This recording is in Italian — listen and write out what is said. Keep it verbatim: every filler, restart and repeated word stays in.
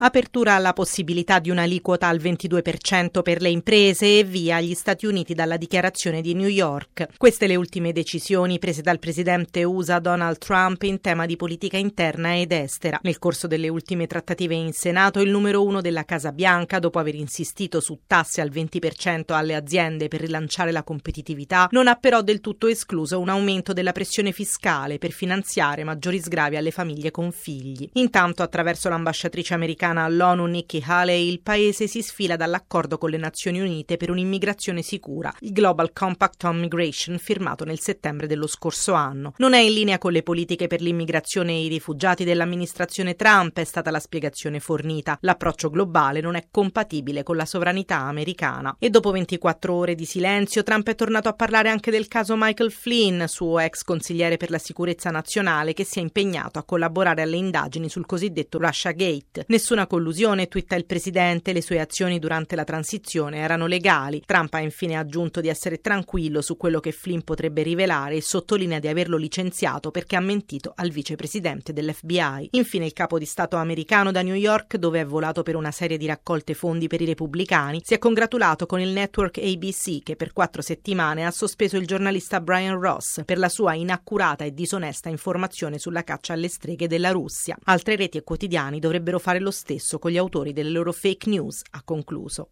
Apertura alla possibilità di un'aliquota al ventidue per cento per le imprese e via agli Stati Uniti dalla dichiarazione di New York. Queste le ultime decisioni prese dal presidente U S A Donald Trump in tema di politica interna ed estera. Nel corso delle ultime trattative in Senato, il numero uno della Casa Bianca, dopo aver insistito su tasse al venti per cento alle aziende per rilanciare la competitività, non ha però del tutto escluso un aumento della pressione fiscale per finanziare maggiori sgravi alle famiglie con figli. Intanto, attraverso l'ambasciatrice americana all'ONU Nikki Haley, il paese si sfila dall'accordo con le Nazioni Unite per un'immigrazione sicura, il Global Compact on Migration, firmato nel settembre dello scorso anno. Non è in linea con le politiche per l'immigrazione e i rifugiati dell'amministrazione Trump, è stata la spiegazione fornita. L'approccio globale non è compatibile con la sovranità americana. E dopo ventiquattro ore di silenzio, Trump è tornato a parlare anche del caso Michael Flynn, suo ex consigliere per la sicurezza nazionale, che si è impegnato a collaborare alle indagini sul cosiddetto Russiagate. Nessuna collusione, twitta il presidente, le sue azioni durante la transizione erano legali. Trump ha infine aggiunto di essere tranquillo su quello che Flynn potrebbe rivelare e sottolinea di averlo licenziato perché ha mentito al vicepresidente dell'F B I. Infine il capo di Stato americano da New York, dove è volato per una serie di raccolte fondi per i repubblicani, si è congratulato con il network A B C che per quattro settimane ha sospeso il giornalista Brian Ross per la sua inaccurata e disonesta informazione sulla caccia alle streghe della Russia. Altre reti e quotidiani dovrebbero fare lo stesso con gli autori delle loro fake news, ha concluso.